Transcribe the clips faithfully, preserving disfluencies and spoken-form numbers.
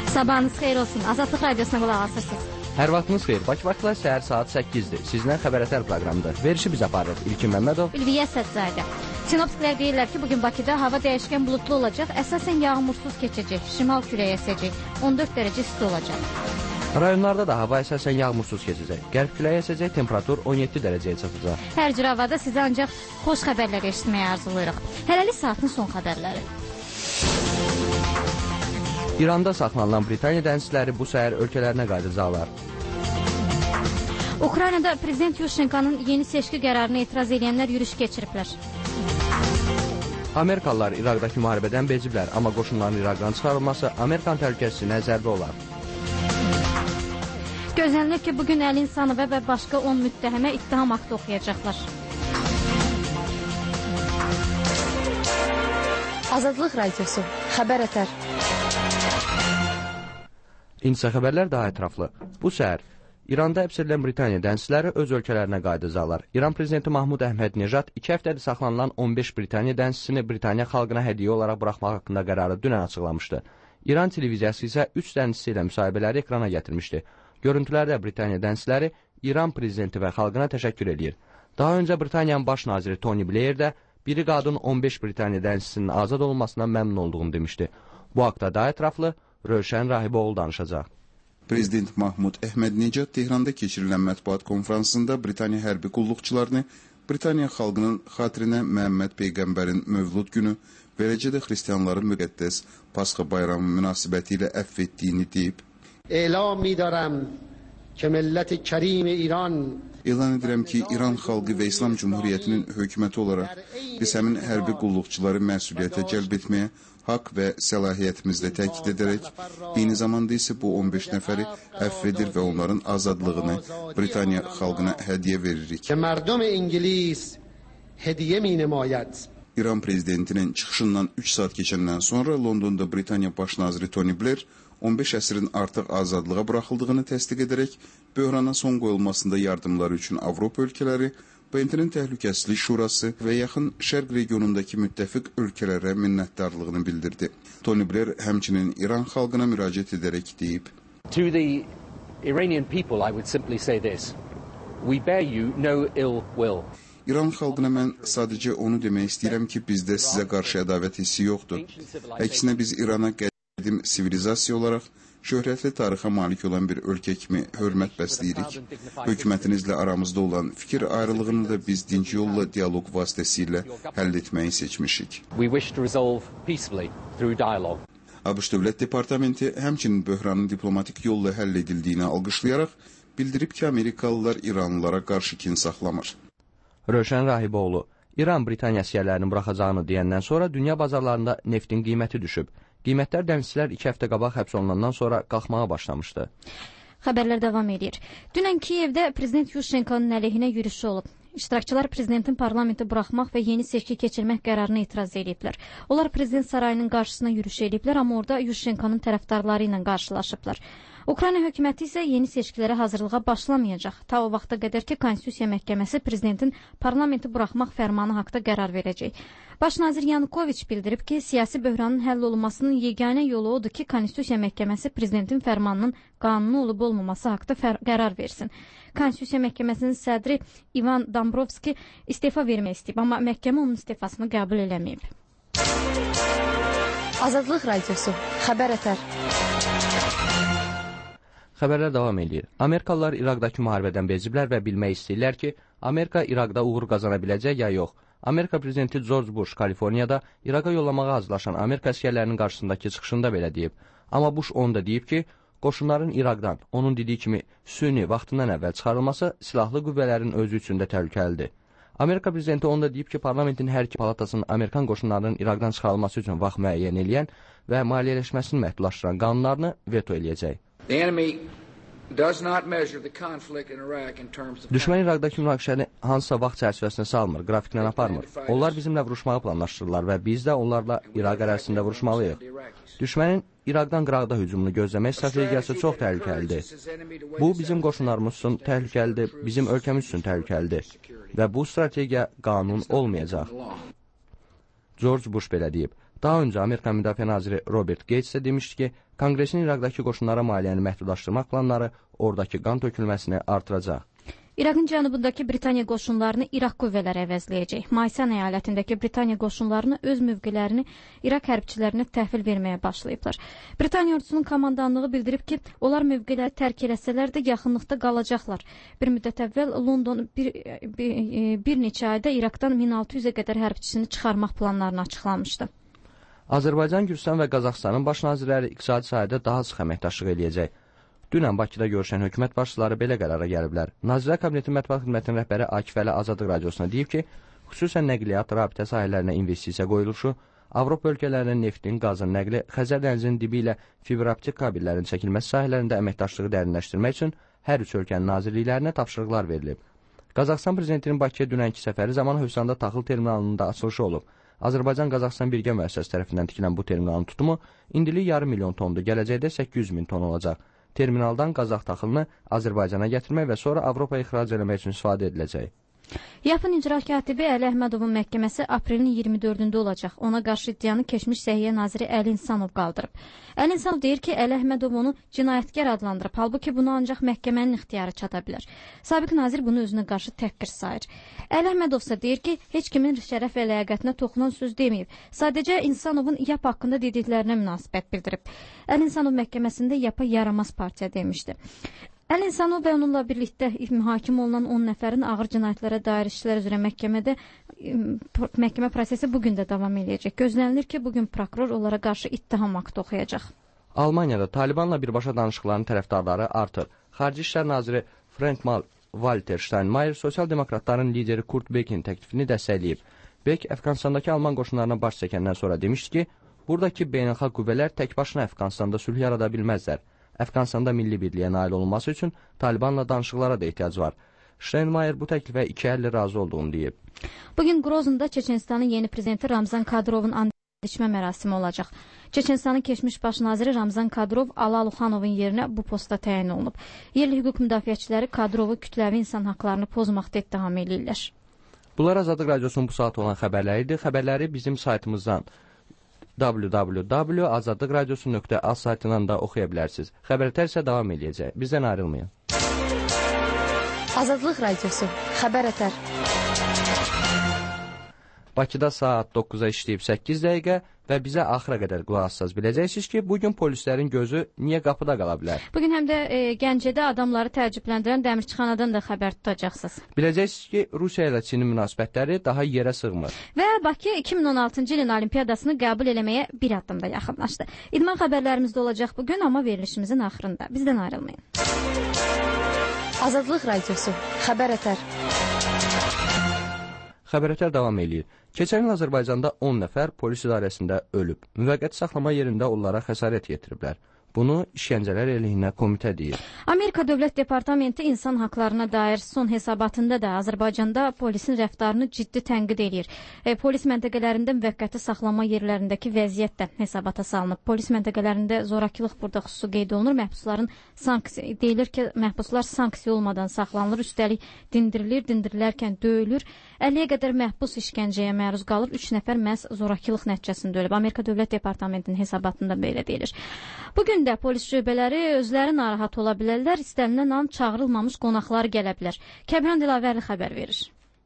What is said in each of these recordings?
Sabahınız xeyir olsun. Azadlıq Radiosuna qulaq asırsınız. Hər vaxtınız xeyir. Bakı vaxtla səhər saat səkkizdir. Sizdən xəbərətər proqramıdır. Verişi biz aparır. İlkin Məmmədov. Ülviyə Sədzadə. Sinoptiklər deyirlər ki, bugün Bakıda hava dəyişkən bulutlu olacaq. Əsasən yağmursuz keçəcək. Şimal küləyi əsəcək. on dörd dərəcə isti olacaq. Rayonlarda da hava əsasən yağmursuz keçəcək. Qərb küləyi əsəcək, temperatur on yeddi dərəcəyə çatacaq. Hər cür havada sizə ancaq xoş xəbərlər eşitməyə arzulayırıq. Hələlik saatin son xəbərləri. İranda saxlanılan Britaniya dənizçiləri bu səhər ölkələrinə qayıdacaqlar. Ukraynada Prezident Yushchenko'nun yeni seçki qərarına etiraz edənlər yürüyüş keçiriblər. Amerikalılar İraqdakı müharibədən beziblər, amma qoşunların İraqdan çıxarılması Amerikan təhlükəsizliyinə zərbə olar. Gözlənilir ki, bugün Əli İnsanova və başqa on müttəhimə ittiham aktı oxuyacaqlar. Azadlıq Radiosu, xəbər ətər. İnsa xəbərlər daha ətraflı. Bu səhər İranda həbs edilən Britaniya dənizçiləri öz ölkələrinə qayıdacaqlar. İran prezidenti Mahmud Əhməd-Nejad iki həftədir saxlanılan on beş Britaniya dənizçisini Britaniya xalqına hədiyyə olaraq buraxmaq haqqında qərarı dünən açıqlamışdı. İran televiziyası isə üç dənizçisi ilə müsahibələri ekrana gətirmişdi. Görüntülərdə Britaniya dənizçiləri İran prezidenti və xalqına təşəkkür edir. Daha öncə Britaniyanın baş naziri Tony Blair də biri qadın on beş Britaniya dənizçisinin azad olunmasına məmnun olduğunu demişdi. Bu haqda daha ətraflı Rövşən Rahiboğlu danışacaq. Prezident Mahmud Əhməd-Necad Tehranda keçirilən mətbuat konfransında Britaniya hərbi qulluqçularını Britaniya xalqının xatirinə Məhəmməd Peyğəmbərin Mövlud günü, beləcə də xristianların müqəddəs Pasxa bayramı münasibəti ilə əfv etdiyini deyib, Elan midaram ki millət-i kərim İran elan edirəm ki, İran xalqı və İslam Cumhuriyyətinin hökuməti olaraq biz həmin hərbi qulluqçuları məsuliyyətə cəlb etməyə haqq və səlahiyyətimizlə təkid edərək, eyni zamanda isə bu on beş nəfəri əfv edir və onların azadlığını Britaniya xalqına hədiyyə veririk. Mərdum İngilis hədiyyə minəmayət. İran prezidentinin çıxışından üç saat keçəndən sonra Londonda Britaniya baş naziri Tony Blair on beş əsrin artıq azadlığa buraxıldığını təsdiq edərək, böhrana son qoyulmasında yardımları üçün Avropa ölkələri, B M T-nin Təhlükəsizlik Şurası və yaxın Şərq regionundakı müttəfiq ölkələrə minnətdarlığını bildirdi. Tony Blair həmçinin İran xalqına müraciət edərək deyib, To the Iranian people, I would simply say this. We bear you no ill will. İran xalqına mən sadəcə onu demək istəyirəm ki, bizdə sizə qarşı ədavət hissi yoxdur. Əksinə biz İrana qədim sivilizasiya olaraq şöhrətli tarixə malik olan bir ölkə kimi hörmət bəsləyirik. Hökumətinizlə aramızda olan fikir ayrılığını da biz dinc yolla dialoq vasitəsilə həll etməyi seçmişik. ABŞ Dövlət Departamenti həmçinin böhranın diplomatik yolla həll edildiyini alqışlayaraq bildirib ki, Amerikalılar İranlılara qarşı kin saxlamır. Rövşən Rahiboğlu, İran Britaniya əsgərlərini buraxacağını deyəndən sonra dünya bazarlarında neftin qiyməti düşüb. Qiymətlər dənizçilər iki həftə qabaq həbs olunandan sonra qalxmağa başlamışdı. Xəbərlər davam edir. Dünən Kiyevdə Prezident Yushchenko'nun əleyhinə yürüyüş olub. İştirakçılar prezidentin parlamenti buraxmaq və yeni seçki keçirmək qərarına etiraz ediblər. Onlar prezident sarayının qarşısına yürüyüş ediblər, amma orada Yushchenko'nun tərəfdarları ilə qarşılaşıblar. Ukrayna hökuməti isə yeni seçkilərə hazırlığa başlamayacaq. Ta o vaxta qədər ki, Konstitusiya Məhkəməsi prezidentin parlamenti buraxmaq fərmanı haqda qərar verəcək. Baş nazir Yanukoviç bildirib ki, siyasi böhranın həll olunmasının yeganə yolu odur ki, Konstitusiya Məhkəməsi prezidentin fərmanının qanuni olub olmaması haqda qərar versin. Konstitusiya Məhkəməsinin sədri İvan Dombrovski istefa vermək istəyib, amma məhkəmə onun istefasını qəbul eləməyib. Azadlıq Radiosu, xəbər ətər. Xəbərlər davam edir. Amerikalılar İraqdakı müharibədən beziblər və bilmək istəyirlər ki, Amerika İraqda uğur qazana biləcək ya yox. Amerika prezidenti George Bush Kaliforniyada İraqa yollamağa hazırlaşan Amerika əsgərlərinin qarşısındakı çıxışında belə deyib. Amma Bush onu da deyib ki, qoşunların İraqdan, onun dediyi kimi süni vaxtından əvvəl çıxarılması silahlı qüvvələrin özü üçün də təhlükəlidir. Amerika prezidenti onu da deyib ki, parlamentin hər iki palatasının Amerikan qoşunlarının İraqdan çıxarılması üçün vaxt müəyyən eləyən və maliyyələşməsini məhdudlaşdıran qanunlarını veto eləyəcək. Düşmən İraqdakı münaqişəni hansısa vaxt çərçivəsinə salmır, qrafiklə aparmır. Onlar bizimlə vuruşmağı planlaşdırırlar və biz də onlarla İraq ərazisində vuruşmalıyıq. Düşmənin İraqdan qıraqda hücumunu gözləmək strategiyası çox təhlükəlidir. Bu, bizim qoşunlarımız üçün təhlükəlidir, bizim ölkəmiz üçün təhlükəlidir və bu strategiya qanun olmayacaq. George Bush belə deyib. Daha önce Amerika Müdafiə Naziri Robert Gates de demişdi ki, Kongresin İraqdakı qoşunlara maliyyəni məhdudlaşdırmaq planları oradakı qan tökülməsini artıracaq. İraqın cənubundakı Britaniya qoşunlarını İraq qüvvələri əvəzləyəcək. Maysan əyalətindəki Britaniya qoşunlarını öz mövqelərini İraq hərbçilərinə təhvil verməyə başlayıblar. Britaniya ordusunun komandanlığı bildirib ki, onlar mövqeləri tərk eləsələr də yaxınlıqda qalacaqlar. Bir müddət əvvəl London bir, bir, bir neçə ayda İraqdan min altı yüzə qədər hərbçisini çıxarmaq planlarını açıqlamışdı. Azərbaycan, Gürcüstan və Qazaxıstanın baş nazirləri iqtisadi sahədə daha sıx əməkdaşlıq eləyəcək. Dünən Bakıda görüşən hökumət başçıları belə qərara gəliblər. Nazirlər Kabineti Mətbuat Xidmətinin rəhbəri Akif Əli Azadlıq Radiosuna deyib ki, xüsusən nəqliyyat, rabitə sahələrinə investisiya qoyuluşu, Avropa ölkələrinin neftin, qazın nəqli, Xəzər dənizinin dibi ilə fiberoptik kabellərin çəkilməsi sahələrində əməkdaşlığı dərinləşdirmək üçün hər üç ölkənin nazirliklərinə tapşırıqlar verilib. Qazaxıstan prezidentinin Bakıya dünənki səfəri zamanı Hövsanda taxıl terminalının da açılışı olub. Azərbaycan-Qazaxıstan birgə müəssisəsi tərəfindən tikilən bu terminalın tutumu indilik yarım milyon tondur, gələcəkdə səkkiz yüz min ton olacaq. Terminaldan Qazax taxılını Azərbaycana gətirmək və sonra Avropaya ixrac eləmək üçün istifadə ediləcək. Yapın icra katibi Əli Əhmədovun məhkəməsi aprelin iyirmi dördündə olacaq. Ona qarşı iddianı keçmiş Səhiyyə naziri Əli İnsanov qaldırıb. Əli İnsanov deyir ki, Əli Əhmədov onu cinayətkar adlandırıb. Halbuki bunu ancaq məhkəmənin ixtiyarı çata bilər. Sabiq nazir bunu özünə qarşı təhqir sayır. Əli Əhmədov isə deyir ki, heç kimin şərəf və ləyaqətinə toxunan söz deməyib. Sadəcə İnsanovun Yap haqqında dediklərinə münasibət bildirib. Əli İnsanov məhkəməsində Yapa yaramaz partiya demişdi. Əli İnsanov və onunla birlikdə mühakimə olunan on nəfərin ağır cinayətlərə dair işlər üzrə məhkəmədə məhkəmə prosesi bugün də davam edəcək. Gözlənilir ki, bugün prokuror onlara qarşı ittiham aktı oxuyacaq. Almaniyada Talibanla birbaşa danışıqların tərəfdarları artır. Xarici İşlər naziri Frank-Walter Steinmeier sosial demokratların lideri Kurt Bekin təklifini dəstəkləyib. Bek Əfqanistandakı Alman qoşunlarına baş çəkəndən sonra demişdi ki, buradakı beynəlxalq qüvvələr tək başına Əfqanistanda sülh yarada bilməzlər. Əfqanistanda milli birliyə nail olunması üçün Talibanla danışıqlara da ehtiyac var. Steinmeier bu təklifə iki əlli razı olduğunu deyib. Bugün Groznyda Çeçenistanın yeni prezidenti Ramzan Kadyrovun and içmə mərasimi olacaq. Çeçenistanın keçmiş baş naziri Ramzan Kadyrov Alaluxanovun yerinə bu posta təyin olunub. Yerli hüquq müdafiəçiləri Kadrovu kütləvi insan haqlarını pozmaqda ittiham edirlər. Bunlar Azadlıq Radiosunun bu saat olan xəbərləridir. Xəbərləri bizim saytımızdan w w w nöqtə azadlıq radiosu nöqtə az saytından da oxuya bilərsiniz. Xəbərlər isə davam edəcək. Bizdən ayrılmayın. Azadlıq Radiosu, xəbər ətər. Bakıda saat doqquza işləyib səkkiz dəqiqə və bizə axıra qədər qulaq assaz biləcəksiniz ki, bugün polislərin gözü niyə qapıda qala bilər? Bugün həm də e, Gəncədə adamları təəccübləndirən dəmirçixanadan da xəbər tutacaqsınız. Biləcəksiniz ki, Rusiya ilə Çinin münasibətləri daha yerə sığmır. Və Bakı iki min on altıncı ilin olimpiyadasını qəbul eləməyə bir addım da yaxınlaşdı. İdman xəbərlərimiz də olacaq bugün, amma verilişimizin axırında. Bizdən ayrılmayın. Azadlıq Radiosu, xəbər ətər. Xəbərətər davam eləyir. Keçən il Azərbaycanda on nəfər polis idarəsində ölüb. Müvəqqəti saxlama yerində onlara xəsarət yetiriblər. Bunu işgəncələr əleyhinə komitə deyir. Amerika Dövlət Departamenti insan haqlarına dair son hesabatında da Azərbaycanda polisin rəftarını ciddi tənqid edir. E, polis məntəqələrində müvəqqəti saxlama yerlərindəki vəziyyət də hesabata salınıb. Polis məntəqələrində zorakılıq burada xüsusi qeyd olunur. Məhbusların sanksiya deyilir ki, məhbuslar sanksiya olmadan saxlanılır, üstəlik dindirilir, dindirilərkən döyülür. əlliyə qədər məhbus işgəncəyə məruz qalır. üç nəfər məhz zorakılıq nəticəsində ölüb. Amerika Dövlət Departamentinin hesabatında belə deyilir. Bugün də polis şöbələri özləri narahat ola bilərlər, istənilən an çağırılmamış qonaqlar gələ bilər. Kəbran Dilavərli xəbər verir.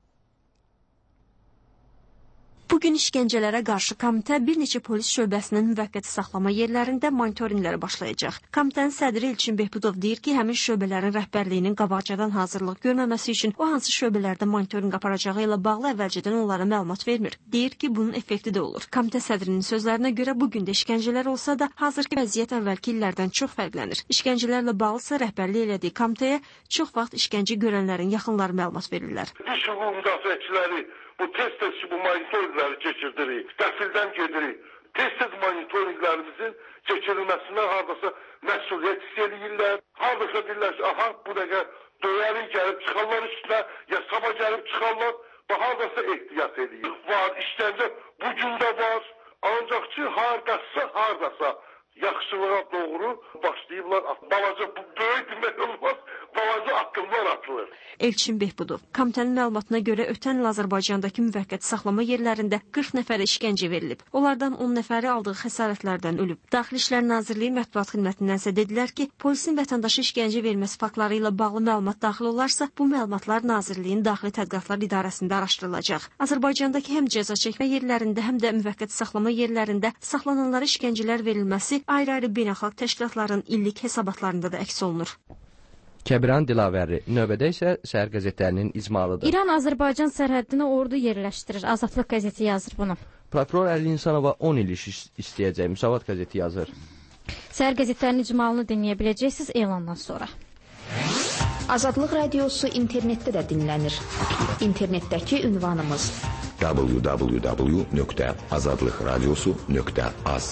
Bugün işgəncələrə qarşı komitə bir neçə polis şöbəsinin müvəqqəti saxlama yerlərində monitorinqləri başlayacaq. Komitənin sədri İlçin Behbudov deyir ki, həmin şöbələrin rəhbərliyinin qabaqcadan hazırlıq görməməsi üçün o hansı şöbələrdə monitorinq aparacağı ilə bağlı əvvəlcədən onlara məlumat vermir. Deyir ki, bunun effekti də olur. Komitə sədrinin sözlərinə görə bugün də işgəncələr olsa da hazırki vəziyyət əvvəlki illərdən çox fərqlənir. İşgəncələrlə bağlısa rəhbərlik elədiyi komitəyə çox vaxt işgəncə görənlərin yaxınları məlumat verirlər. Diş hüquq müdafiəçiləri bu tez-tez bu monitorinqləri keçirdirik, qəfildən gedirik. Tez-tez monitorinqlərimizin keçirilməsindən hardasa məsuliyyət hiss edirlər. Hardasa deyirlər ki, aha, bu dəqiqə döyərik gəlib çıxarlar üstünə, ya sabah gəlib çıxarlar, və hardasa ehtiyat edir. Var, işgəncə bugün də var, ancaq ki, hardasa, hardasa yaxşılığa doğru başlayıblar. Balaca, bu böyük demək olmaz, mühafizə addımlar atılır. Elçin Behbudov, komitənin məlumatına görə ötən il Azərbaycandakı müvəqqəti saxlama yerlərində qırx nəfərə işgəncə verilib. Onlardan on nəfəri aldığı xəsarətlərdən ölüb. Daxili İşlər Nazirliyi mətbuat xidmətindən isə dedilər ki, polisin vətəndaşa işgəncə verməsi faktları ilə bağlı məlumat daxil olarsa, bu məlumatlar Nazirliyin Daxili Tədqiqatlar İdarəsində araşdırılacaq. Azərbaycandakı həm cəza çəkmə yerlərində, həm də müvəqqəti saxlama yerlərində saxlananlara işgəncələr verilməsi ayrı-ayrı beynəlxalq təşkilatların illik hesabatlarında da əks olunur. Kəbiran Dilavəri, növbədə isə səhər qəzetlərinin icmalıdır. İran Azərbaycan sərhəddinə ordu yerləşdirir. Azadlıq qəzeti yazır bunu. Prokuror Əli İnsanova on il iş istəyəcək. Müsavat qəzeti yazır. Səhər qəzetlərinin icmalını dinləyə biləcəksiniz elandan sonra. Azadlıq radiosu internetdə də dinlənir. İnternetdəki ünvanımız w w w nöqtə azadlıqradiosu nöqtə az.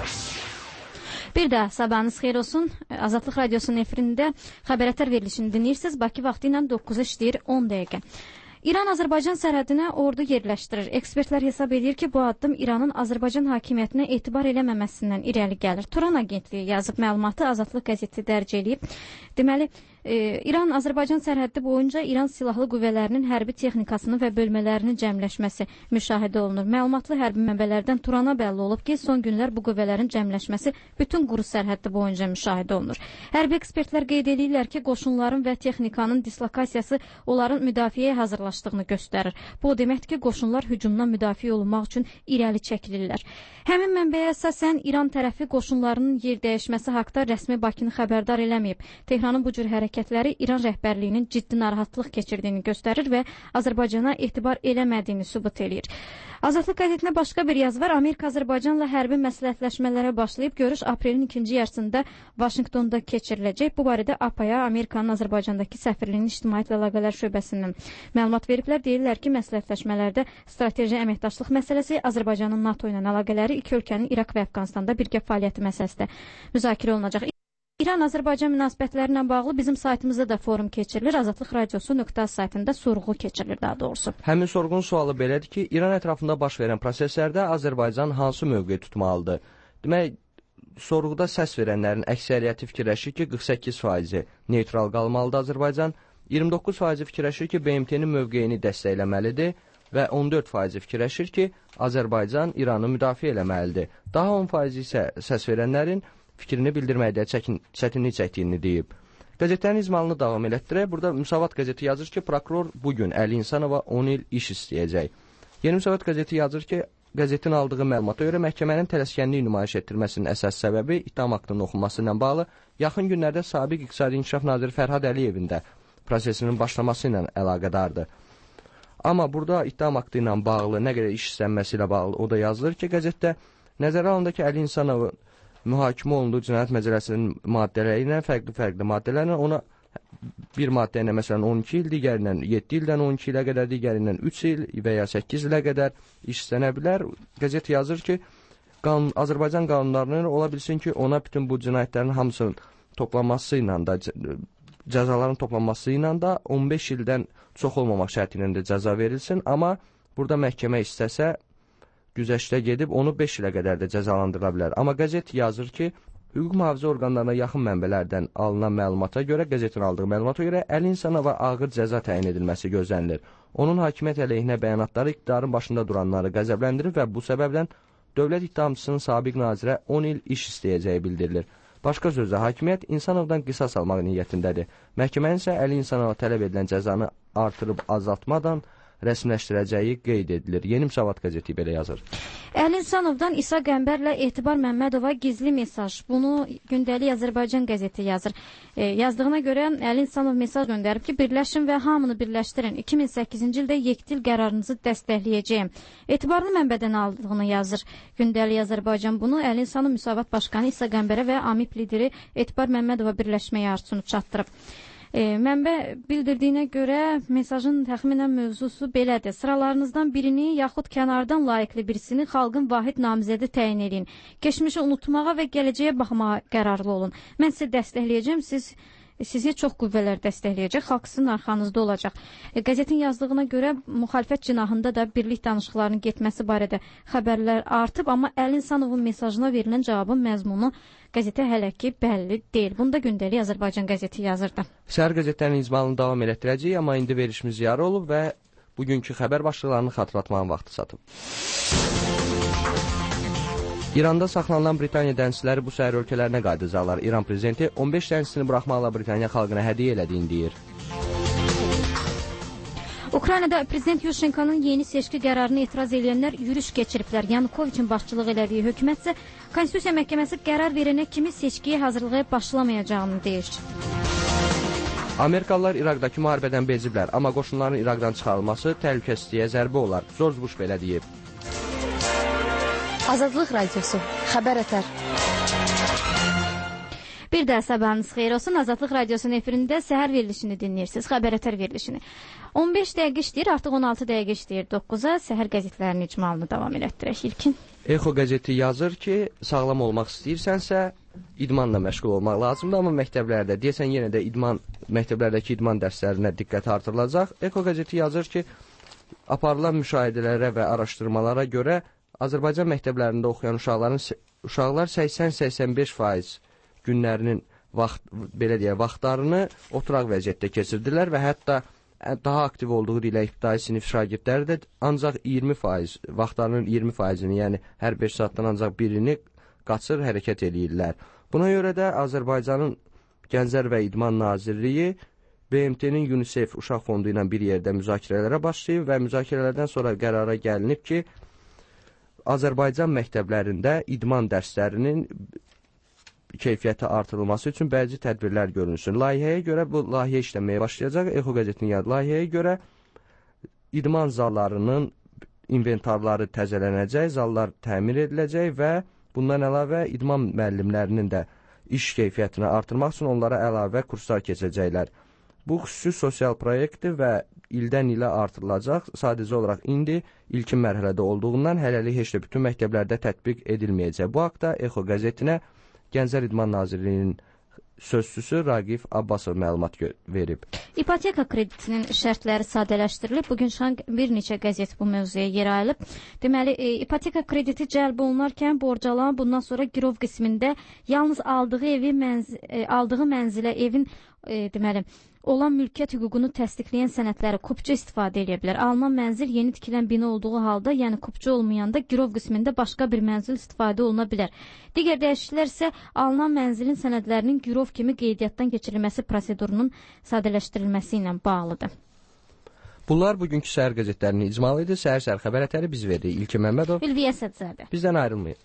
Bir də sabahınız xeyir olsun. Azadlıq Radiosunun efirində xəbərətər verilişini dinləyirsiniz. Bakı vaxtı ilə doqquza işləyir on dəqiqə. İran Azərbaycan sərhədinə ordu yerləşdirir. Ekspertlər hesab edir ki, bu addım İranın Azərbaycan hakimiyyətinə etibar eləməməsindən irəli gəlir. Turan agentliyi yazıb məlumatı Azadlıq qəzeti dərc edib. Deməli, e, İran Azərbaycan sərhəddi boyunca İran silahlı qüvvələrinin hərbi texnikasının və bölmələrinin cəmləşməsi müşahidə olunur. Məlumatlı hərbi mənbələrdən Turana bəlli olub ki, son günlər bu qüvvələrin cəmləşməsi bütün quru sərhəddi boyunca müşahidə olunur. Hərbi ekspertlər qeyd edirlər ki, qoşunların və texnikanın dislokasiyası onların müdafiəyə hazırlaşdığını göstərir. Bu o deməkdir ki, qoşunlar hücumdan müdafiə olunmaq üçün irəli çəkilirlər. Həmin mənbəyə əsasən İran tərəfi qoşunlarının yer dəyişməsi haqda rəsmi Bakını xəbərdar eləməyib. Tehranın bu cür hərəkətləri İran rəhbərliyinin ciddi narahatlıq keçirdiyini göstərir və Azərbaycana etibar eləmədiyini sübut eləyir. Azadlıq qəzetinə başqa bir yazı var. Amerika Azərbaycanla hərbi məsləhətləşmələrə başlayıb. Görüş aprelin ikinci yarısında Vaşinqtonda keçiriləcək. Bu barədə A P A-ya Amerikanın Azərbaycandakı səfirliyinin ictimaiyyətlə əlaqələr şöbəsindən məlumat veriblər. Deyirlər ki, məsləhətləşmələrdə strateji əməkdaşlıq məsələsi, Azərbaycanın NATO ilə əlaqələri, iki ölkənin İraq və Əfqanistanda birgə fəaliyyəti məsələsi də müzakirə olunacaq. İran-Azərbaycan münasibətlərinə bağlı bizim saytımızda da forum keçirilir. Azadlıq radiosu nöqtə az saytında sorğu keçirilir daha doğrusu. Həmin sorğunun sualı belədir ki, İran ətrafında baş verən proseslərdə Azərbaycan hansı mövqe tutmalıdır? Demək, sorğuda səs verənlərin əksəriyyəti fikirləşir ki, qırx səkkiz faizi neytral qalmalıdır Azərbaycan, iyirmi doqquz faizi fikirləşir ki, B M T-nin mövqeyini dəstəkləməlidir və on dörd faizi fikirləşir ki, Azərbaycan İranı müdafiə eləməlidir. Daha on faizi isə səs verənlərin fikrini bildirməkdə çəkin, çətinlik çəkdiyini deyib. Qəzetlərin icmalını davam elətdirək. Burada Müsavat qəzeti yazır ki, prokuror bugün Əli İnsanova on il iş istəyəcək. Yeni Müsavat qəzeti yazır ki, qəzetin aldığı məlumata görə məhkəmənin tələskənliyi nümayiş etdirməsinin əsas səbəbi ittiham aktının oxunması ilə bağlı yaxın günlərdə sabiq İqtisadi İnkişaf Naziri Fərhad Əliyevin də prosesinin başlaması ilə əlaqədardır. Amma burada ittiham aktı ilə bağlı, nə qədər iş istənməsi ilə bağlı o da yazılır ki, qəzetdə nəzərə alındı ki, Əli İnsanova mühakimə olunduğu cinayət məcəlləsinin maddələri ilə, fərqli-fərqli maddələrlə ona bir maddə ilə məsələn on iki il, digərindən yeddi ildən on iki ilə qədər, digərindən üç il və ya səkkiz ilə qədər iş istənə bilər. Qəzet yazır ki, qanun, Azərbaycan qanunlarının ola bilsin ki, ona bütün bu cinayətlərin hamısının toplanması ilə də, cəzaların toplanması ilə də on beş ildən çox olmamaq şərti ilə də cəza verilsin. Amma burada məhkəmə istəsə, güzəştə gedib onu beş ilə qədər də cəzalandıra bilər. Amma qəzet yazır ki, hüquq mühafizə orqanlarına yaxın mənbələrdən alınan məlumata görə, qəzetin aldığı məlumata görə Əli İnsanova ağır cəza təyin edilməsi gözlənilir. Onun hakimiyyət əleyhinə bəyanatları iqtidarın başında duranları qəzəbləndirir və bu səbəbdən dövlət ittihamçısının sabiq nazirə on il iş istəyəcəyi bildirilir. Başqa sözlə, hakimiyyət İnsanovdan qisas almaq niyyətindədir. Məhkəmənin isə Əli İnsanova tələb edilən cəzanı artırıb azaltmadan rəsmiləşdirəcəyi qeyd edilir. Yeni Müsavat qəzeti belə yazır. Əli İnsanovdan İsa Qəmbərlə Etibar Məmmədova gizli mesaj. Bunu Gündəlik Azərbaycan qəzeti yazır. E, yazdığına görə Əli İnsanov mesaj göndərib ki, birləşin və hamını birləşdirin. iki min səkkizinci ildə yekdil qərarınızı dəstəkləyəcəyim. Etibarlı mənbədən aldığını yazır Gündəlik Azərbaycan. Bunu Əli İnsanov Müsavat Başqanı İsa Qəmbərə və AMİP lideri Etibar Məmmədova birləşməyə arzusunu çatdırıb. E, mənbə bildirdiyinə görə mesajın təxminən mövzusu belədir. Sıralarınızdan birini yaxud kənardan layiqli birisini xalqın vahid namizədi təyin edin. Keçmişi unutmağa və gələcəyə baxmağa qərarlı olun. Mən sizə dəstəkləyəcəm, siz sizi çox qüvvələr dəstəkləyəcək, xalq sizin arxanızda olacaq. Qəzetin yazdığına görə müxalifət cinahında da birlik danışıqlarının getməsi barədə xəbərlər artıb, amma Əli İnsanovun mesajına verilən cavabın məzmunu qəzetə hələ ki bəlli deyil. Bunda gündəlik Azərbaycan qəzeti yazırdı. Səhər qəzetlərinin icmalını davam elətdirəcəyik, amma indi verişimiz yarı olub və bugünkü xəbər başlıqlarını xatırlatmağın vaxtı çatıb. İranda saxlanılan Britaniya dənizçiləri bu səhər ölkələrinə qayıdacaqlar. İran prezidenti on beş dənizçisini buraxmaqla Britaniya xalqına hədiyyə elədiyini deyir. Ukraynada Prezident Yushchenko'nun yeni seçki qərarını etiraz edənlər yürüş keçiriblər. Yanukoviçin başçılıq elədiyi hökumət isə Konstitusiya Məhkəməsi qərar verənə kimi seçkiyə hazırlığa başlamayacağını deyir. Amerikalılar İraqdakı müharibədən beziblər, amma qoşunların İraqdan çıxarılması təhlükəsizliyə zərbə olar. George Bush belə deyib. Azadlıq Radiosu, xəbər ətər. Bir də sabahınız xeyir olsun. Azadlıq Radiosunun efirində səhər verilişini dinləyirsiniz, xəbər ətər verilişini. on beş dəqiqə işləyir, artıq on altı dəqiqə işləyir doqquza. Səhər qəzetlərinin icmalını davam elətdirək. İlkin. Eko qəzeti yazır ki, sağlam olmaq istəyirsənsə, idmanla məşğul olmaq lazımdır, amma məktəblərdə, deyəsən yenə də idman, məktəblərdəki idman dərslərinə diqqət artırılacaq. Eko qəzeti yazır ki, aparılan müşahidələrə və araşdırmalara görə Azərbaycan məktəblərində oxuyan uşaqların uşaqlar səksən səksən beş faiz günlərinin vaxt, belə deyə, vaxtlarını oturaq vəziyyətdə keçirdilər və hətta daha aktiv olduğu ilə ibtidai sinif şagirdləri də ancaq iyirmi faiz, vaxtlarının iyirmi faizini, yəni hər beş saatdan ancaq birini qaçır, hərəkət edirlər. Buna görə də Azərbaycanın Gənclər və İdman Nazirliyi B M T-nin UNICEF Uşaq Fondu ilə bir yerdə müzakirələrə başlayıb və müzakirələrdən sonra qərara gəlinib ki, Azərbaycan məktəblərində idman dərslərinin keyfiyyəti artırılması üçün bəzi tədbirlər görünsün. Layihəyə görə bu layihə işləməyə başlayacaq. Eko qəzetinin yadı layihəyə görə idman zallarının inventarları təzələnəcək, zallar təmir ediləcək və bundan əlavə idman müəllimlərinin də iş keyfiyyətini artırmaq üçün onlara əlavə kurslar keçəcəklər. Bu xüsusi sosial proyektdir və ildən ilə artırılacaq. Sadəcə olaraq indi ilkin mərhələdə olduğundan hələlik heç də bütün məktəblərdə tətbiq edilməyəcək. Bu haqda Eko qəzetinə Gənclər İdman Nazirliyinin sözçüsü Raqif Abbasov məlumat verib. İpoteka kreditinin şərtləri sadələşdirilib. Bugün şan bir neçə qəzet bu mövzuya yer ayılıb. Deməli, e, ipoteka krediti cəlb olunarkən borcalan bundan sonra girov qismində yalnız aldığı evi mənz e, aldığı mənzilə evin e, deməli olan mülkiyyət hüququnu təsdiqləyən sənədləri kupçu istifadə edə bilər. Alınan mənzil yeni tikilən bina olduğu halda, yəni kupçu olmayanda girov qismində başqa bir mənzil istifadə oluna bilər. Digər dəyişikliklər isə alınan mənzilin sənədlərinin girov kimi qeydiyyatdan keçirilməsi prosedurunun sadələşdirilməsi ilə bağlıdır. Bunlar bugünkü səhər qəzetlərinin icmalı idi. Səhər-səhər xəbər ətəri biz verdik. İlkin Məmmədov, Ülviyə Sədzədə. Bizdən ayrılmayın.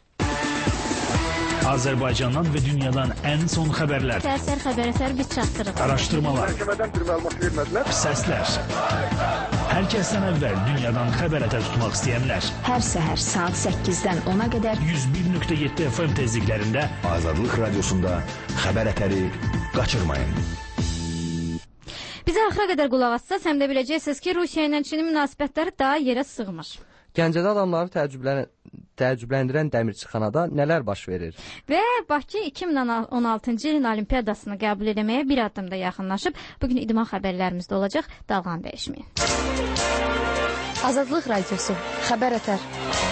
Azərbaycandan və dünyadan ən son xəbərlər. Səhər xəbər ətəri biz çatdırırıq. Araşdırmalar. Məhkəmədən bir məlumat vermədilər. Səslər. Hər kəsdən əvvəl dünyadan xəbər ətər tutmaq istəyənlər. Hər səhər saat səkkizdən ona qədər yüz bir nöqtə yeddi F M tezliklərində Azadlıq Radiosunda xəbər ətəri qaçırmayın. Bizə axıra qədər qulaq assaz, həm də biləcəksiniz ki, Rusiya ilə Çinin münasibətləri daha yerə sığmır. Gəncədə adamları təəccüblən təəccübləndirən dəmirçixanada nələr baş verir? Və Bakı iki min on altıncı ilin olimpiyadasını qəbul etməyə bir addım da yaxınlaşıb. Bugün idman xəbərlərimizdə olacaq. Dalğanı dəyişməyin. Azadlıq Radiosu, xəbər ətər.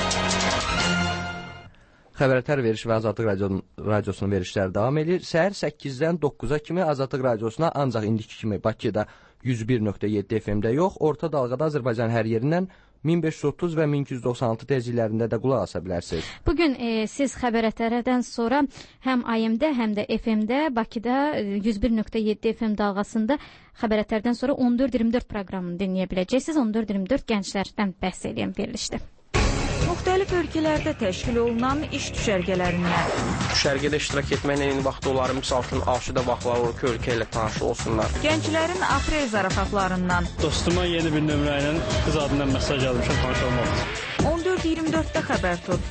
Xəbər ətər verişi və Azadlıq Radiosunun verişləri davam edir. Səhər səkkizdən doqquza kimi Azadlıq Radiosuna ancaq indiki kimi Bakıda yüz bir nöqtə yeddi F M-də yox, orta dalğada Azərbaycan hər yerindən min beş yüz otuz və min iki yüz doxsan altı tezliklərində də qulaq asa bilərsiniz. Bugün e, siz xəbər ətərədən sonra həm A M-də, həm də F M-də Bakıda yüz bir nöqtə yeddi F M dalğasında xəbər ətərdən sonra on dörd iyirmi dörd proqramını dinləyə biləcəksiniz. on dörd iyirmi dörd gənclərdən bəhs edən verilişdir. Müxtəlif ölkələrdə təşkil olunan iş düşərgələrindən. Düşərgədə iştirak etməklə eyni vaxtda onların misal üçün asudə vaxtlar olur ki, ölkə ilə tanış olsunlar. Gənclərin aprel zarafatlarından. Dostuma yeni bir nömrə ilə qız adından mesaj almışam, tanış olmaq üçün. on dörd iyirmi dörddə xəbər tut.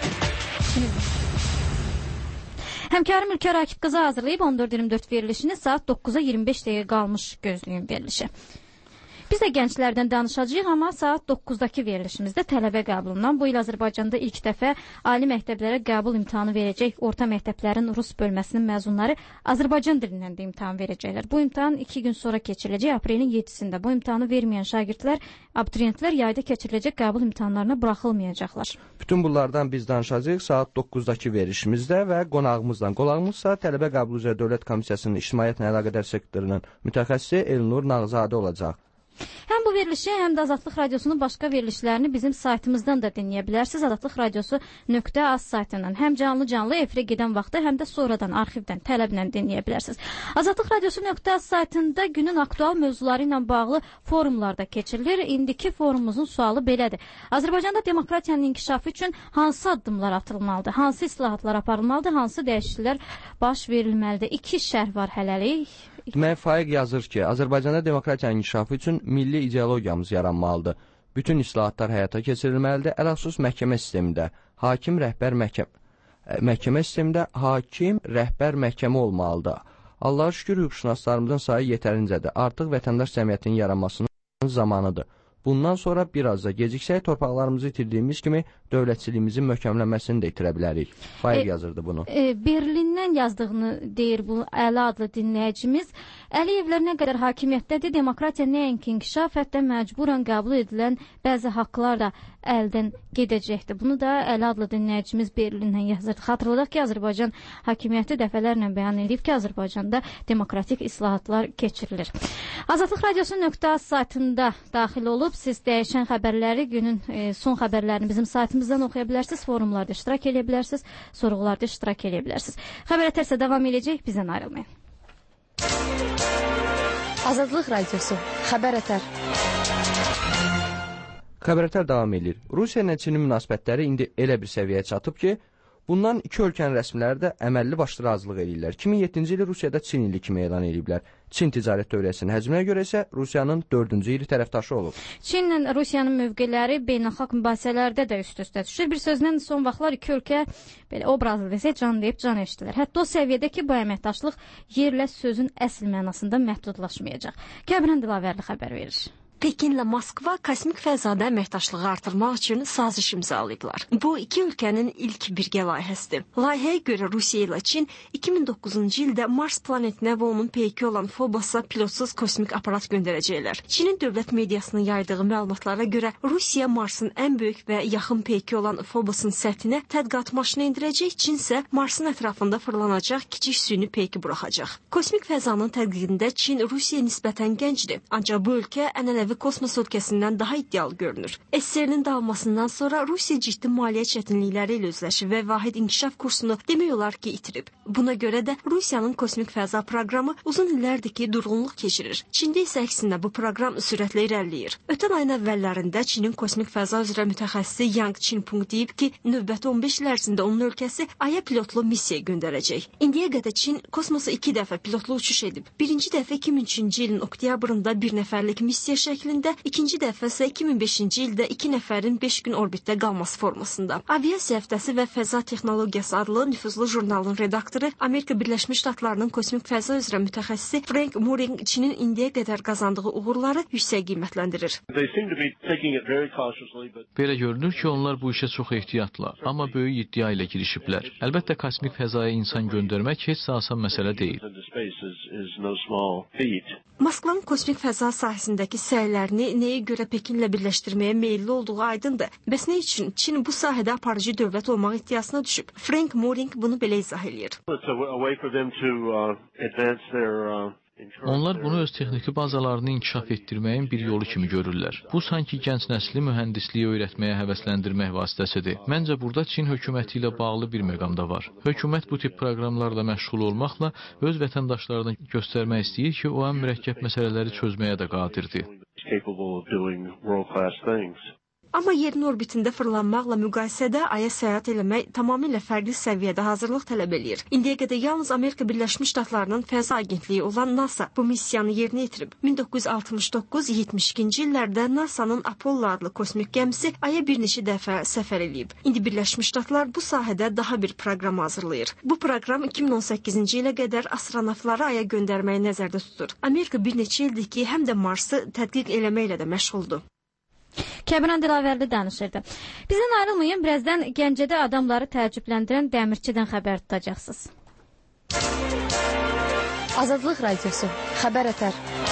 Həmkarım Ülkər Akif qızı hazırlayıb on dörd iyirmi dörd verilişini saat doqquza iyirmi beş dəqiqə qalmış gözləyin verilişi. Biz də gənclərdən danışacağıq, amma saat doqquzdakı verilişimizdə tələbə qəbulundan bu il Azərbaycanda ilk dəfə ali məktəblərə qəbul imtahanı verəcək orta məktəblərin rus bölməsinin məzunları Azərbaycan dilindən də imtahan verəcəklər. Bu imtahan iki gün sonra keçiriləcək, aprelin yeddisində. Bu imtahanı verməyən şagirdlər, abituriyentlər yayda keçiriləcək qəbul imtahanlarına buraxılmayacaqlar. Bütün bunlardan biz danışacağıq saat doqquzdakı verilişimizdə və qonağımızdan. Qonağımızsa Tələbə Qəbulu üzrə Dövlət Komissiyasının İctimaiyyətlə Əlaqədar sektorunun mütəxəssisi Elnur Nağzadə olacaq. Həm bu verilişi, həm də Azadlıq Radiosunun başqa verilişlərini bizim saytımızdan da dinləyə bilərsiniz. Azadlıq Radiosu nöqtə az saytından həm canlı-canlı efirə gedən vaxtda, həm də sonradan arxivdən, tələblə dinləyə bilərsiniz. Azadlıq Radiosu nöqtə az saytında günün aktual mövzuları ilə bağlı forumlar da keçirilir. İndiki forumumuzun sualı belədir. Azərbaycanda demokratiyanın inkişafı üçün hansı addımlar atılmalıdır? Hansı islahatlar aparılmalıdır? Hansı dəyişikliklər baş verilməlidir? İki şərh var hələlik. Demək, Faiq yazır ki, Azərbaycanda demokratiyanın inkişafı üçün milli ideologiyamız yaranmalıdır. Bütün islahatlar həyata keçirilməlidir. Ələlxüsus məhkəmə sistemində hakim rəhbər məhkəmə məhkəmə sistemində hakim rəhbər məhkəmə olmalıdır. Allah'a şükür hüquqşünaslarımızın sayı yetərincədir. Artıq vətəndaş cəmiyyətinin yaranmasının zamanıdır. Bundan sonra biraz da geciksək, torpaqlarımızı itirdiyimiz kimi dövlətçiliyimizin möhkəmlənməsini də itirə bilərik. Faiq e, yazırdı bunu. E, Berlindən yazdığını deyir bu Əli adlı dinləyicimiz. Əliyevlər nə qədər hakimiyyətdədir, demokratiya nəinki inkişaf, hətta məcburən qəbul edilən bəzi haqlar da əldən gedəcəkdir. Bunu da Əli adlı dinləyicimiz Berlindən yazırdı. Xatırladaq ki, Azərbaycan hakimiyyəti dəfələrlə bəyan edib ki, Azərbaycanda demokratik islahatlar keçirilir. Azadlıq Radiosu nöqtə az saytında daxil olub, siz dəyişən xəbərləri, günün e, son xəbərlərini bizim saytımızdan oxuya bilərsiniz, forumlarda iştirak edə bilərsiniz, sorğularda iştirak edə bilərsiniz. Xəbər ətərsə davam edəcək, bizdən ayrılmayın. Azadlıq Radiosu, xəbər ətər. Xəbər ətər davam edir. Rusiya ilə Çinin münasibətləri indi elə bir səviyyəyə çatıb ki, bundan iki ölkənin rəsmiləri də əməlli başlı razılıq edirlər. iki min yeddinci ili Rusiyada Çin ili kimi elan ediblər. Çin ticarət dövriyyəsinin həcminə görə isə Rusiyanın dördüncü iri tərəfdaşı olub. Çinlə Rusiyanın mövqeləri beynəlxalq mübahisələrdə də üst-üstə düşür. Bir sözlə son vaxtlar iki ölkə belə obrazlı desək can deyib can eşitdilər. Hətta o səviyyədə ki, bu əməkdaşlıq yerlə sözün əsl mənasında məhdudlaşmayacaq. Kəbran Dilavərli xəbər verir. Pekinlə Moskva kosmik fəzada əməkdaşlığı artırmaq üçün saziş imzalayıblar. Bu, iki ölkənin ilk birgə layihəsidir. Layihəyə görə Rusiya ilə Çin iki min doqquzuncu ildə Mars planetinə və onun peyki olan Fobosa pilotsuz kosmik aparat göndərəcəklər. Çinin dövlət mediasının yaydığı məlumatlara görə Rusiya Marsın ən böyük və yaxın peyki olan Fobosun səthinə tədqiqat maşını endirəcək, Çin isə Marsın ətrafında fırlanacaq kiçik süni peyki buraxacaq. Kosmik fəzanın tədqiqində Çin Rusiyaya nisbətən gəncdir, ancaq bu ölkə ənənəvi kosmos ölkəsindən daha iddialı görünür. S S R-nin dağılmasından sonra Rusiya ciddi maliyyə çətinlikləri ilə üzləşir və vahid inkişaf kursunu demək olar ki, itirib. Buna görə də Rusiyanın kosmik fəza proqramı uzun illərdir ki, durğunluq keçirir. Çində isə əksinə bu proqram sürətlə irəliləyir. Ötən ayın əvvəllərində Çinin kosmik fəza üzrə mütəxəssisi Yang Qinpeng deyib ki, növbəti on beş il ərzində onun ölkəsi Aya pilotlu missiya göndərəcək. İndiyə qədər Çin kosmosa iki dəfə pilotlu uçuş edib. Birinci dəfə iki min üçüncü ilin oktyabrında bir nəfərlik missiya şəklində, ikinci dəfə isə iki min beşinci ildə iki nəfərin beş gün orbitdə qalması formasında. Aviasiya həftəsi və fəza texnologiyası adlı nüfuzlu jurnalın redaktoru, Amerika Birləşmiş Ştatlarının kosmik fəza üzrə mütəxəssisi Frank Muring Çinin indiyə qədər qazandığı uğurları yüksək qiymətləndirir. Belə görünür ki, onlar bu işə çox ehtiyatla, amma böyük iddia ilə girişiblər. Əlbəttə, kosmik fəzaya insan göndərmək heç də asan məsələ deyil. Moskvanın kosmik fəza sahəsindəki səylərini nəyə görə Pekinlə birləşdirməyə meyilli olduğu aydındır. Bəs nə üçün Çin bu sahədə aparıcı dövlət olmaq iddiasına düşüb? Frank Muring bunu belə izah edir. Onlar bunu öz texniki bazalarını inkişaf etdirməyin bir yolu kimi görürlər. Bu, sanki gənc nəsli mühəndisliyi öyrətməyə həvəsləndirmək vasitəsidir. Məncə, burada Çin hökuməti ilə bağlı bir məqamda var. Hökumət bu tip proqramlarla məşğul olmaqla öz vətəndaşlarına göstərmək istəyir ki, o ən mürəkkəb məsələləri çözməyə də qadirdir. Amma yerin orbitində fırlanmaqla müqayisədə Aya səyahət eləmək tamamilə fərqli səviyyədə hazırlıq tələb eləyir. İndiyə qədər yalnız Amerika Birləşmiş Ştatlarının Fəza Agentliyi olan NASA bu missiyanı yerinə yetirib. min doqquz yüz altmış doqquz yetmiş ikinci illərdə NASA'nın Apollo adlı kosmik gəmisi Aya bir neçə dəfə səfər eləyib. İndi Birləşmiş Ştatlar bu sahədə daha bir proqram hazırlayır. Bu proqram iki min on səkkizinci ilə qədər astronavtları Aya göndərməyi nəzərdə tutur. Amerika bir neçə ildir ki, həm də Marsı tədqiq eləməklə də məşğuldur. Kəbran Dilavərli danışırdı. Bizdən ayrılmayın, birazdan Gəncədə adamları təəccübləndirən dəmirçidən xəbər tutacaqsınız. Azadlıq Radiosu, xəbər ətər.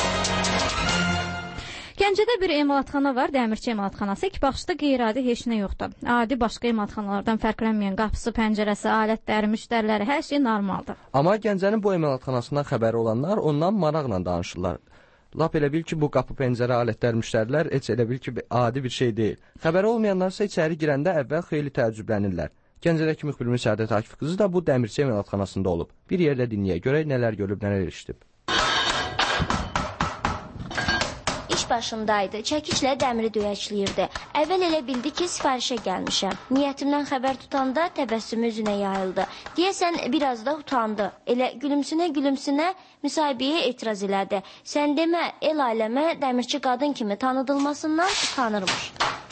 Gəncədə bir emalatxana var, dəmirçi emalatxanası. İlk baxışda qeyri-adi heç nə yoxdur. Adi başqa emalatxanalardan fərqlənməyən qapısı, pəncərəsi, alətləri, müştəriləri, hər şey normaldır. Amma Gəncənin bu emalatxanasından xəbəri olanlar ondan maraqla danışırlar. Lap elə bil ki, bu qapı, pəncərə, alətlər, müştərilər heç elə bil ki, adi bir şey deyil. Xəbəri olmayanlarsa içəri girəndə əvvəl xeyli təəccüblənirlər. Gəncədəki müxbirimiz Səadət Akif qızı da bu dəmirçi emalatxanasında olub. Bir yerdə dinləyə görək nələr görüb, nələr erişdib. İş başındaydı, çəkiçlə dəmiri döyəcləyirdi. Əvvəl elə bildi ki, sifarişə gəlmişəm. Niyyətimdən xəbər tutanda təbəssümü üzünə yayıldı. Deyəsən, biraz da utandı. Elə gülümsünə-gülümsünə müsahibəyə etiraz elədi. Sən demə, el aləmə dəmirçi qadın kimi tanıdılmasından utanırmış.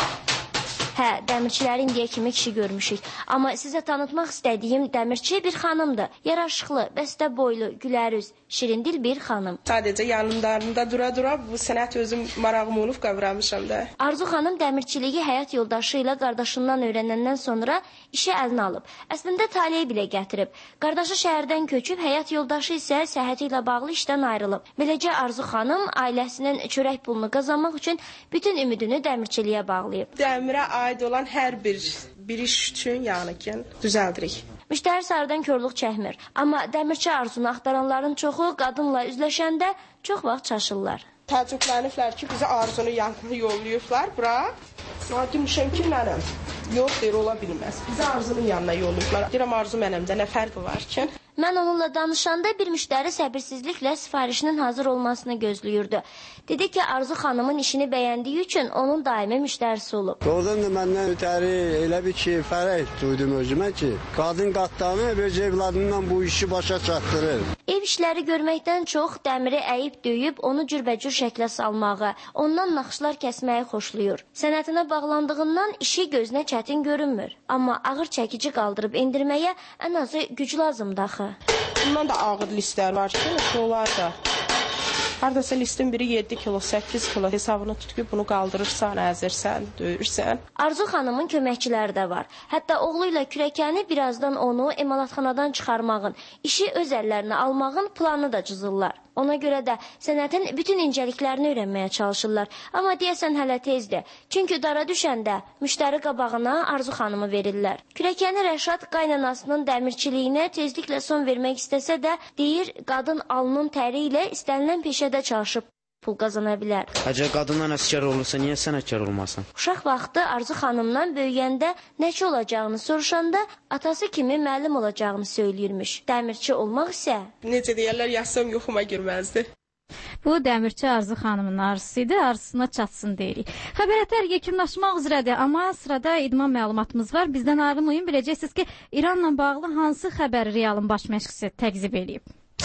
Hə, dəmirçiləri indiyə kimi kişi görmüşük. Amma sizə tanıtmaq istədiyim dəmirçi bir xanımdır. Yaraşıqlı, bəstə boylu, gülərüz, şirindil bir xanım. Sadəcə yanımlarında dura-dura bu sənət özüm marağım olub qavramışam da. Arzu xanım dəmirçiliyi həyat yoldaşı ilə qardaşından öyrənəndən sonra işə əlinə alıb. Əslində taliyə bilə gətirib. Qardaşı şəhərdən köçüb, həyat yoldaşı isə səhhəti ilə bağlı işdən ayrılıb. Beləcə Arzu xanım ailəsinin çörək pulunu qazanmaq üçün bütün ümidini dəmirçiliyə bağlayıb. Dəmirə aid olan hər bir, bir iş üçün yəni ki, düzəldirik. Müştəri sarıdan körlük çəkmir. Amma dəmirçi arzunu axtaranların çoxu qadınla üzləşəndə çox vaxt çaşırlar. Təəccübləniblər ki, bizi arzunu yanına yollayıblar bura. Sonra demişəm ki, mənəm. Yox, deyir, ola bilməz. Bizi arzunun yanına yollayıblar. Deyirəm, arzu mənəmdə nə fərqi var ki? Mən onunla danışanda bir müştəri səbirsizliklə sifarişinin hazır olmasını gözləyirdi. Dedi ki, Arzu xanımın işini bəyəndiyi üçün onun daimi müştərisi olub. Doğrudan da məndən ötəri elə bir ki, fərək duydum özümə ki, qadın qatdanı öz evladından bu işi başa çatdırır. Ev işləri görməkdən çox dəmiri əyib döyüb, onu cürbəcür şəklə salmağı, ondan naxışlar kəsməyi xoşlayır. Sənətinə bağlandığından işi gözünə çətin görünmür. Amma ağır çəkici qaldırıb endirməyə ən azı güc lazımdır axı. Bundan da ağır listlər var ki, onlar da. Haradasa listin biri yeddi kilo, səkkiz kilo hesabını tut ki, bunu qaldırırsan, əzirsən, döyürsən. Arzu xanımın köməkçiləri də var. Hətta oğlu ilə kürəkəni birazdan onu emalatxanadan çıxarmağın, işi öz əllərinə almağın planını da cızırlar. Ona görə də sənətin bütün incəliklərini öyrənməyə çalışırlar. Amma deyəsən hələ tezdir. Çünki dara düşəndə müştəri qabağına Arzu xanımı verirlər. Kürəkəni Rəşad qaynanasının dəmirçiliyinə tezliklə son vermək istəsə də, deyir, qadın alnının təri ilə istənilən peşədə çalışıb pul qazana bilər. Əgər qadınla əsgər olursa, niyə sənətkar olmasın? Uşaq vaxtı Arzu xanımdan böyüyəndə nəçə olacağını soruşanda atası kimi müəllim olacağını söyləyirmiş. Dəmirçi olmaq isə... Necə deyərlər, yazsam yoxuma girməzdi. Bu dəmirçi Arzu xanımın arzusu idi, arzusuna çatsın deyirik. Xəbərətər yekunlaşmaq üzrədir, amma sırada idman məlumatımız var. Bizdən ayrılmayın, biləcəksiniz ki, İranla bağlı hansı xəbəri Realın baş məşqçisi təqzib edib.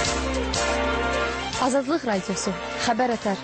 Azadlıq Radiosu, xəbər ətər.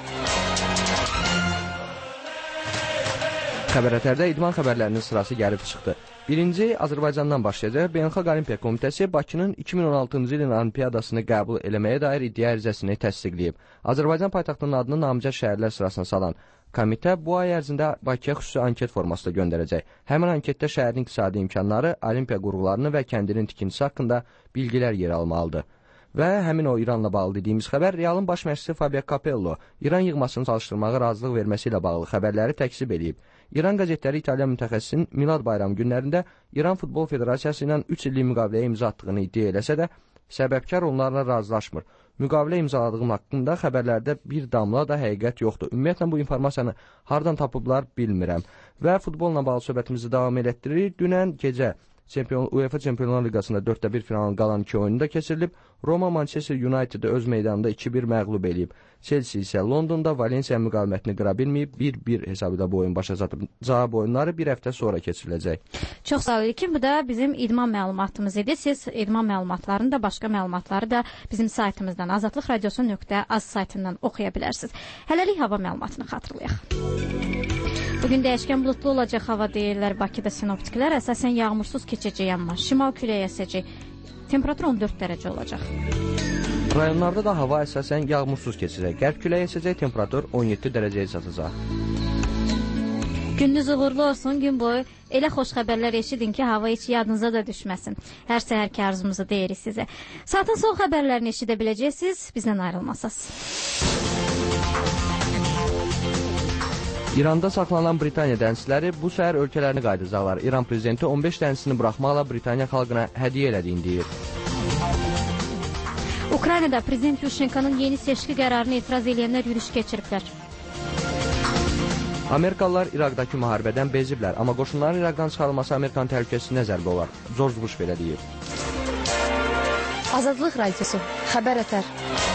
Xəbərətərdə idman xəbərlərinin sırası gəlib çıxdı. Birinci Azərbaycandan başlayacaq. Beynəlxalq Olimpiya Komitəsi Bakının iki min on altıncı ilin olimpiyadasını qəbul eləməyə dair iddia ərizəsini təsdiqləyib. Azərbaycan paytaxtının adını namizəd şəhərlər sırasına salan komitə bu ay ərzində Bakıya xüsusi anket formasında göndərəcək. Həmin anketdə şəhərin iqtisadi imkanları, olimpiya qurğularını və kəndinin tikintisi haqqında bilgilər yer almalıdır. Və həmin o İranla bağlı dediyimiz xəbər Realın baş məşqçisi Fabio Capello İran yığmasını çalışdırmağa razılıq verməsi ilə bağlı xəbərləri təksib edib. İran qəzetləri İtalyan mütəxəssisinin Milad bayramı günlərində İran Futbol Federasiyası ilə üç illik müqaviləyə imza atdığını iddia eləsə də, səbəbkar onlarla razılaşmır. Müqavilə imzaladığım haqqında xəbərlərdə bir damla da həqiqət yoxdur. Ümumiyyətlə bu informasiyanı hardan tapıblar bilmirəm. Və futbolla bağlı söhbətimizi davam elətdiririk. Dünən gecə Çempion, UEFA Çempionlar Liqasında dörddə bir finalın qalan iki oyunu da keçirilib. Roma Manchester United-ı öz meydanında iki bir məğlub eləyib. Chelsea isə Londonda Valensiya müqavimətini qıra bilməyib, bir bir hesabı da bu oyun başa çatıb. Cavab oyunları bir həftə sonra keçiriləcək. Çox sağ olun ki, bu da bizim idman məlumatımız idi. Siz idman məlumatlarını da, başqa məlumatları da bizim saytımızdan azadlıq radiosu nöqtə az saytından oxuya bilərsiniz. Hələlik hava məlumatını xatırlayaq. Bugün dəyişkən bulutlu olacaq hava deyirlər Bakıda sinoptiklər. Əsasən yağmursuz keçəcək, amma şimal küləyi əsəcək. Temperatur on dörd dərəcə olacaq. Rayonlarda da hava əsasən yağmursuz keçəcək. Qərb küləyi əsəcək, temperatur on yeddi dərəcəyə çatacaq. Gününüz uğurlu olsun, gün boyu elə xoş xəbərlər eşidin ki, hava heç yadınıza da düşməsin. Hər səhərki arzumuzu deyirik sizə. Saatın son xəbərlərini eşidə biləcəksiniz, bizdən ayrılmasınız. İranda saxlanılan Britaniya dənizçiləri bu səhər ölkələrini qayıdacaqlar. İran prezidenti on beş dənizçisini buraxmaqla Britaniya xalqına hədiyyə elədiyini deyir. Ukraynada Prezident Yushchenko'nun yeni seçki qərarını etiraz edənlər yürüyüş keçiriblər. Amerikalılar İraqdakı müharibədən beziblər, amma qoşunların İraqdan çıxarılması Amerikanın təhlükəsizliyinə zərbə olar. George Bush belə deyir. Azadlıq radiosu, xəbər ətər.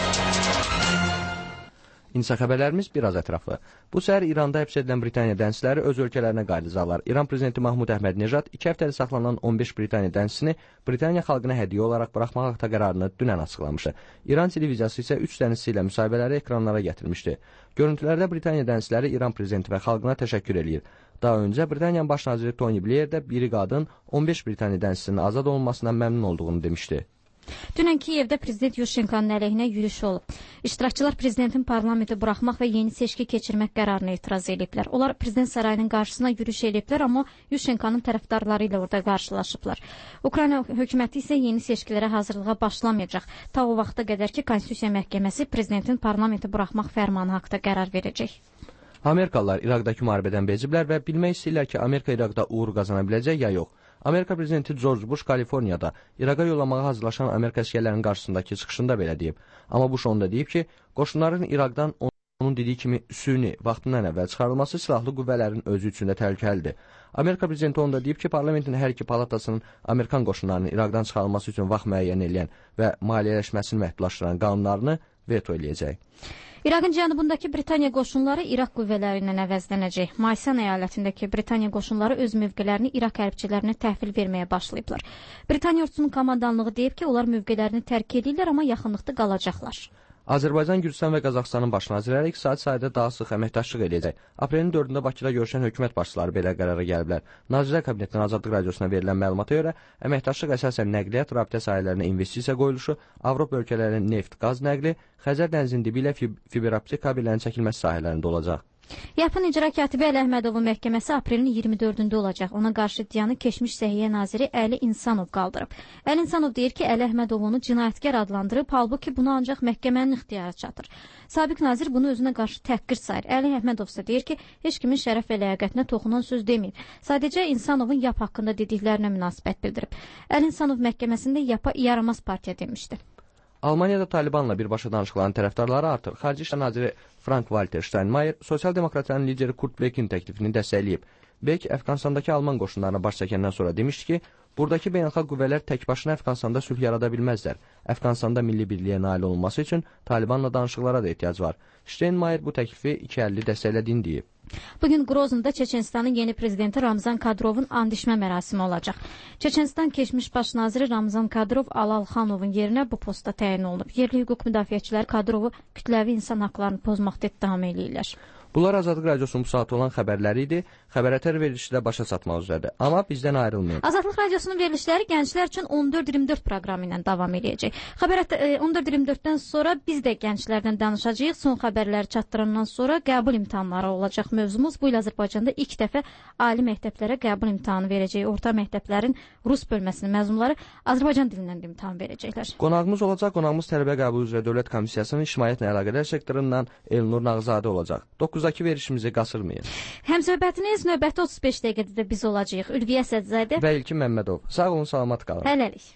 İnsa xəbərlərimiz biraz ətraflı. Bu səhər İranda həbs edilən Britaniya dənizçiləri öz ölkələrinə qayıdacaqlar. İran prezidenti Mahmud Əhməd-Nejad iki həftəli saxlanılan on beş Britaniya dənizçisini Britaniya xalqına hədiyyə olaraq buraxmaq haqda qərarını dünən açıqlamışdı. İran televiziyası isə üç dənizçi ilə müsahibələri ekranlara gətirmişdi. Görüntülərdə Britaniya dənizçiləri İran prezidenti və xalqına təşəkkür eləyir. Daha öncə Britaniyanın baş naziri Tony Blair də biri qadın on beş Britaniya dənizçisinin azad olunmasından məmnun olduğunu demişdi. Dünən Kiyevdə Prezident Yushchenko'nun əleyhinə yürüyüş olub. İştirakçılar prezidentin parlamenti buraxmaq və yeni seçki keçirmək qərarına etiraz ediblər. Onlar prezident sarayının qarşısına yürüyüş ediblər, amma Yushchenko'nun tərəfdarları ilə orada qarşılaşıblar. Ukrayna hökuməti isə yeni seçkilərə hazırlığa başlamayacaq. Ta o vaxta qədər ki, Konstitusiya Məhkəməsi prezidentin parlamenti buraxmaq fərmanı haqqında qərar verəcək. Amerikalılar İraqdakı müharibədən beziblər və bilmək istəyirlər ki, Amerika İraqda uğur qazana biləcək ya yox. Amerika prezidenti George Bush Kaliforniyada İraqa yollamağa hazırlaşan Amerika əsgərlərinin qarşısındakı çıxışında belə deyib. Amma Bush onda deyib ki, qoşunların İraqdan onun dediyi kimi süni vaxtından əvvəl çıxarılması silahlı qüvvələrin özü üçün də təhlükəlidir. Amerika prezidenti onda deyib ki, parlamentin hər iki palatasının Amerikan qoşunlarının İraqdan çıxarılması üçün vaxt müəyyən edən və maliyyələşməsini məhdudlaşdıran qanunlarını veto eləyəcək. İraqın cənubundakı Britaniya qoşunları İraq qüvvələri ilə əvəzlənəcək. Maysan əyalətindəki Britaniya qoşunları öz mövqelərini İraq hərbçilərinə təhvil verməyə başlayıblar. Britaniya ordusunun komandanlığı deyib ki, onlar mövqelərini tərk edirlər, amma yaxınlıqda qalacaqlar. Azərbaycan, Gürcüstan və Qazaxıstanın baş nazirləri iki saat sayda daha sıx əməkdaşlıq edəcək. Aprelin dördündə Bakıda görüşən hökumət başçıları belə qərara gəliblər. Nazirlər Kabinetindən Azadlıq Radiosuna verilən məlumata görə əməkdaşlıq əsasən nəqliyyat, rabitə sahələrinə investisiya qoyuluşu, Avropa ölkələrinin neft, qaz nəqli, Xəzər dənizinin dibi ilə fiberoptik kabellərin çəkilməsi sahələrində olacaq. Yapın icra katibi Əli Əhmədovun məhkəməsi aprelin iyirmi dördündə olacaq. Ona qarşı iddianı keçmiş Səhiyyə naziri Əli İnsanov qaldırıb. Əli İnsanov deyir ki, Əli Əhmədov onu cinayətkar adlandırıb, halbuki bunu ancaq məhkəmənin ixtiyarı çatır. Sabiq nazir bunu özünə qarşı təhqir sayır. Əli Əhmədov isə deyir ki, heç kimin şərəf və ləyaqətinə toxunan söz demir. Sadəcə İnsanovun Yap haqqında dediklərinə münasibət bildirib. Əli İnsanov məhkəməsində Yapa yaramaz partiya demişdi. Almaniyada Talibanla birbaşa danışıqların tərəfdarları artıq. Xarici İşlər naziri Frank-Walter Steinmeier sosial demokratların lideri Kurt Bekin təklifini dəstəkləyib. Bek Əfqanistandakı Alman qoşunlarına baş çəkəndən sonra demişdi ki, buradakı beynəlxalq qüvvələr tək başına Əfqanistanda sülh yarada bilməzlər. Əfqanistanda milli birliyə nail olunması üçün Talibanla danışıqlara da ehtiyac var. Steinmeier bu təklifi iki əlli dəstəklədiyini deyib. Bugün Groznyda Çeçenistanın yeni prezidenti Ramzan Kadyrovun andişmə mərasimi olacaq. Çeçenistan keçmiş baş naziri Ramzan Kadyrov Alalxanovun yerinə bu posta təyin olunub. Yerli hüquq müdafiəçiləri Kadrovu kütləvi insan haqlarını pozmaqda ittiham eləyirlər. Bunlar Azadlıq Radiosunun bu saat olan xəbərləri idi. Xəbərətər verilişi də başa çatmaq üzrədir. Amma bizdən ayrılmayın. Azadlıq Radiosunun verilişləri gənclər üçün on dörd iyirmi dörd proqramı ilə davam edəcək. Xəbərətər on dörd iyirmi dörddən sonra biz də gənclərdən danışacağıq. Son xəbərləri çatdırandan sonra qəbul imtahanları olacaq mövzumuz. Bu il Azərbaycanda ilk dəfə ali məktəblərə qəbul imtahanı verəcək. Orta məktəblərin rus bölməsinin məzunları Azərbaycan dilindən də imtahan verəcəklər. Qonağımız olacaq. Qonağımız Tələbə Qəbulu üzrə Dövlət Komissiyasının İctimaiyyətlə əlaqələr sektorundan Elnur Nağzadə olacaq. doqquzakı verişimizi qasırmayın. Həmsöhbətiniz növbəti otuz beş dəqiqədə də biz olacağıq. Ülviyə Sədzədə və İlkin Məmmədov. Sağ olun, salamat qalın. Hələlik.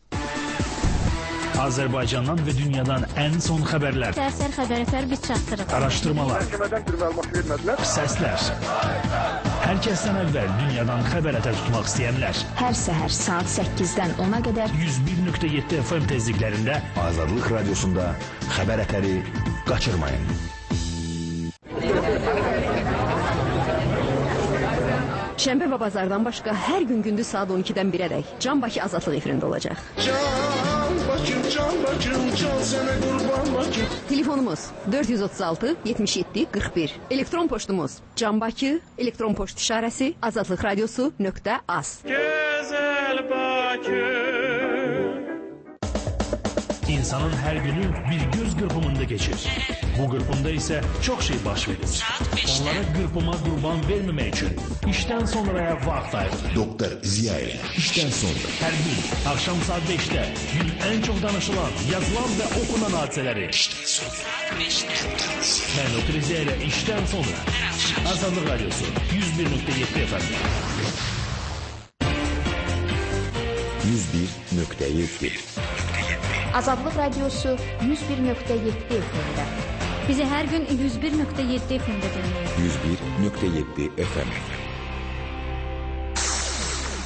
Azərbaycandan və dünyadan ən son xəbərlər. Səhər xəbərətər biz çatdırırıq. Araşdırmalar. Məhkəmədən bir məlumat vermədilər. Səslər. Hər Hər kəsdən əvvəl dünyadan xəbər ətər tutmaq istəyənlər. Hər səhər saat səkkizdən ona qədər yüz bir nöqtə yeddi F M tezliklərində Azadlıq Radiosunda xəbər ətəri qaçırmayın. Şənbə və bazardan başqa hər gün gündüz saat on ikidən birədək Can Bakı Azadlıq efirində olacaq. Can Bakı, Can Bakı, can sənə qurban Bakı. Telefonumuz dörd yüz otuz altı yetmiş yeddi qırx bir. Elektron poçtumuz Can Bakı, elektron poçt işarəsi azadlıq radiosu nöqtə az. Gözəl Bakı. İnsanın hər günü bir göz qırpımında keçir. Bu qırpımda isə çox şey baş verir. Onlara qırpıma qurban verməmək üçün işdən sonraya vaxt ayırır. Doktor Ziyail, işdən sonra. Hər gün axşam saat beşdə gün ən çox danışılan, yazılan və okunan hadisələri. İşdən sonra beşdə. Mən Doktor Ziyail'e işdən sonra. Azadlıq Radyosu yüz bir nöqtə yeddi F M. yüz bir nöqtə yeddi. Azadlıq Radyosu yüz bir nöqtə yeddi F M-də. Bizi hər gün yüz bir nöqtə yeddi F M-də dinləyin. yüz bir nöqtə yeddi F M.